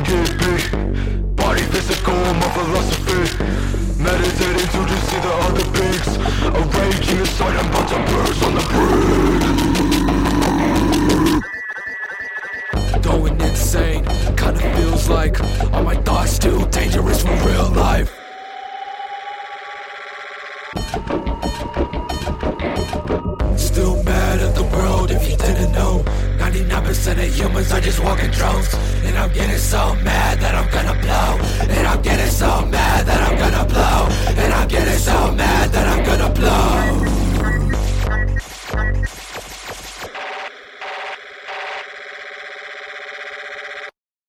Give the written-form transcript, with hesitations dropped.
get big. Body physical, my philosophy. Meditating to just see the other pigs. A raging inside, I'm about to burst on the brink. Going insane, kinda feels like all my thoughts too dangerous for real life. Still mad at the world if you didn't know. 99% of humans are just walking drones. And I'm getting so mad that I'm gonna blow.